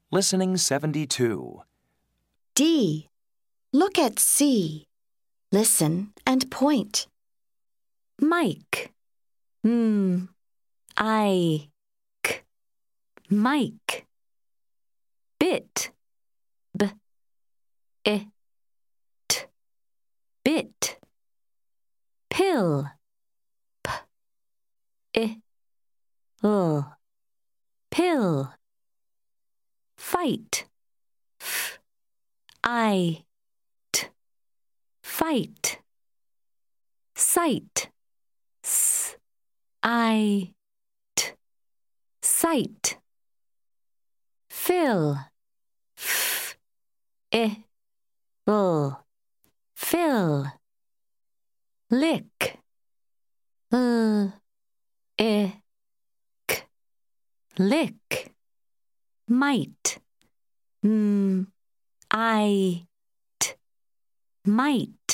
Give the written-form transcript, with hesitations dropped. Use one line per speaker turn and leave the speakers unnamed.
Listening 72.
D. Look at C. Listen and point.
Mike. I-k. Mike. Bit. B-it. Bit. Pill. P-I-l. Pill. Fight. F-I-t. Fight. Sight. S-I-t. Sight. Fill. F-I-l. Fill. Lick. L-I-k. Lick. Might. M-I-t. Might.